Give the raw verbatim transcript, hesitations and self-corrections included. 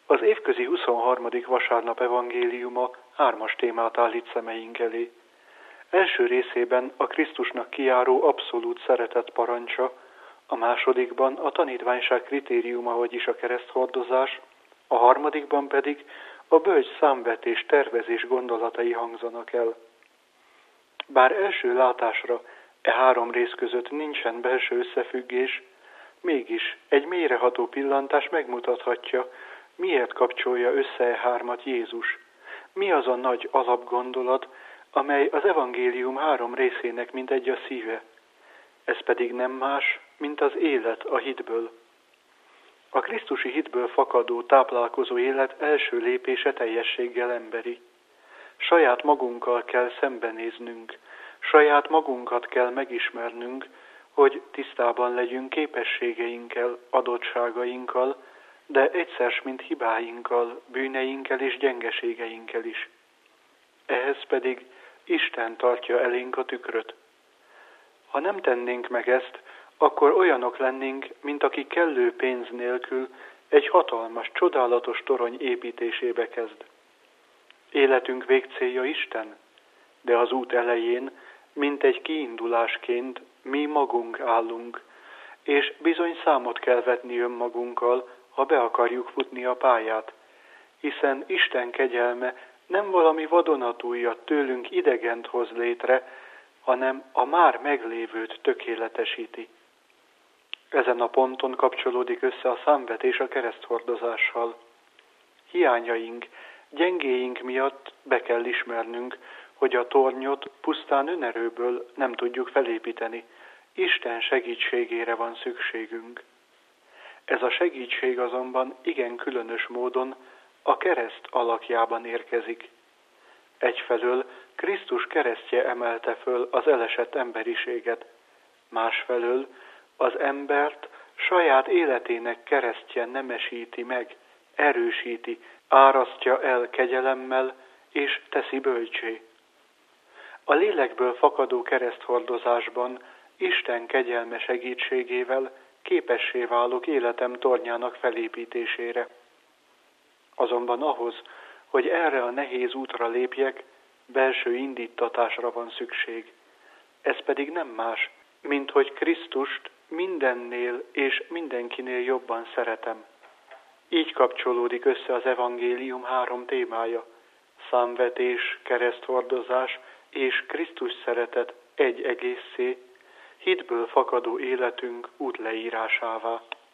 Az évközi huszonharmadik vasárnap evangéliuma hármas témát állít szemeink elé. Első részében a Krisztusnak kijáró abszolút szeretet parancsa, a másodikban a tanítványság kritériuma, vagyis a kereszthordozás, a harmadikban pedig a bölcs számvetés tervezés gondolatai hangzanak el. Bár első látásra e három rész között nincsen belső összefüggés, mégis egy mélyreható pillantás megmutathatja, miért kapcsolja össze e hármat Jézus. Mi az a nagy alapgondolat, amely az evangélium három részének mintegy a szíve. Ez pedig nem más, mint az élet a hitből. A krisztusi hitből fakadó, táplálkozó élet első lépése teljességgel emberi. Saját magunkkal kell szembenéznünk, saját magunkat kell megismernünk, hogy tisztában legyünk képességeinkkel, adottságainkkal, de egyszer mint hibáinkkal, bűneinkkel és gyengeségeinkkel is. Ehhez pedig Isten tartja elénk a tükröt. Ha nem tennénk meg ezt, akkor olyanok lennénk, mint aki kellő pénz nélkül egy hatalmas, csodálatos torony építésébe kezd. Életünk végcélja Isten, de az út elején, mint egy kiindulásként mi magunk állunk, és bizony számot kell vetni önmagunkkal, ha be akarjuk futni a pályát, hiszen Isten kegyelme nem valami vadonatújat tőlünk idegent hoz létre, hanem a már meglévőt tökéletesíti. Ezen a ponton kapcsolódik össze a számvetés a kereszthordozással. Hiányaink, gyengéink miatt be kell ismernünk, hogy a tornyot pusztán önerőből nem tudjuk felépíteni. Isten segítségére van szükségünk. Ez a segítség azonban igen különös módon a kereszt alakjában érkezik. Egyfelől Krisztus keresztje emelte föl az elesett emberiséget, másfelől az embert saját életének keresztje nemesíti meg, erősíti, árasztja el kegyelemmel és teszi bölcsé. A lélekből fakadó kereszthordozásban Isten kegyelme segítségével képessé válok életem tornyának felépítésére. Azonban ahhoz, hogy erre a nehéz útra lépjek, belső indítatásra van szükség. Ez pedig nem más, mint hogy Krisztust mindennél és mindenkinél jobban szeretem. Így kapcsolódik össze az evangélium három témája: számvetés, kereszthordozás és Krisztus szeretet egy egészé, hitből fakadó életünk útleírásává.